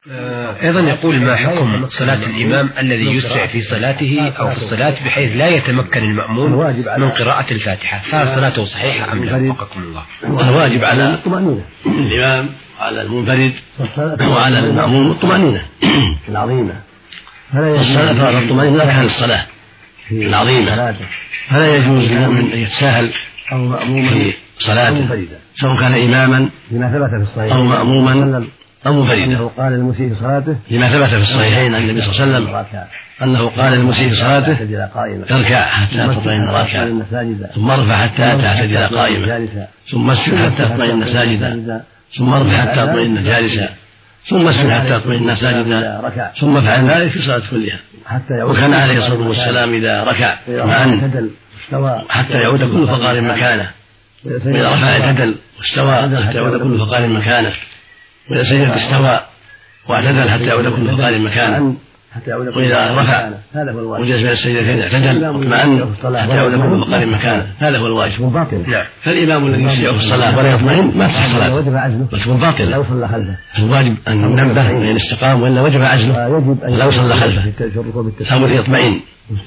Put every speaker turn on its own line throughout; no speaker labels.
أيضا يقول: ما حكم صلاة الإمام الذي يسرع في صلاته أو في الصلاة بحيث لا يتمكن المأموم من قراءة الفاتحة، فهل صلاته صحيحة أم لا؟ وفقكم الله.
الواجب على الإمام وعلى المنفرد وعلى المأموم الطمأنينة العظيمة. الصلاة الطمأنينة لا كان الصلاة العظيمة، فلا يجوز للمؤمن أن يتساهل في صلاته سواء كان إماما أو مأموما أو منفردا.
قال المسيء في صلاته
لما ثبت في الصحيحين عن النبي صلى الله عليه وسلم أنه قال المسيء في صلاته: اركع حتى تطمئن راكعا، ثم ارفع حتى تعتدل قائما، ثم اسجد حتى تطمئن ساجدا، ثم ارفع حتى تطمئن جالسا، ثم اسجد حتى تطمئن ساجدا، ثم افعل ذلك في الصلاة كلها. وكان عليه الصلاة والسلام إذا ركع اطمأن حتى يعود كل فقار مكانه، وإذا رفع اعتدل واستوى حتى يعود كل فقار مكانه، وإذا سجد استوى واعتدل حتى يعود كل فقار مكانه، وإذا رفع وجلس بين السجدتين اعتدل واطمأن حتى يعود كل فقار مكانه. هذا هو الواجب. فالإمام الذي يسرع في الصلاة ولا يطمئن ما تصح صلاته، بل تكون باطلة. الواجب أن ينبه وأن يستقام، وإلا وجب عزله لو صلى خلفه. الأمر يطمئن،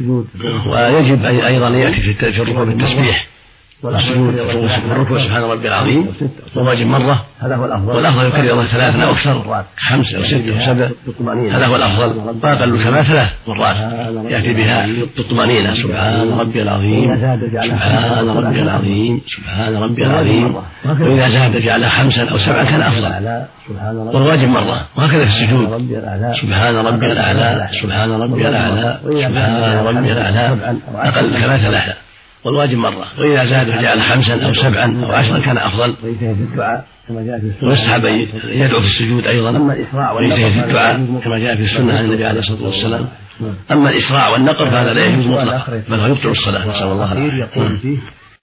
ويجب أيضا أن يأتي في الركوع بالتسبيح والسجود والركوع سبحان ربي العظيم وواجب مرة، والأفضل يكرر 3 أو أكثر، 5 أو 6 أو 7، هذا هو الأفضل. وأقل كما 3 مرات يأتي بها بالطمأنينة: سبحان ربي العظيم، سبحان ربي العظيم، سبحان ربي العظيم. وإذا زاد جعلها 5 أو 7 كان أفضل، والواجب مرة. وهكذا في السجود: سبحان ربي الأعلى، سبحان ربي الأعلى، سبحان ربي الأعلى، أقل كما 3، والواجب مرة. وإذا زاد فجعل 5 أو 7 أو 10 كان أفضل. ويستحب أن يدعو في السجود أيضا، ويجتهد في الدعاء كما جاء في السنة عن النبي عليه الصلاة والسلام. أما الإسراع والنقر فهذا لا يجوز مطلقا، بل هو يبطل الصلاة، نسأل الله العافية.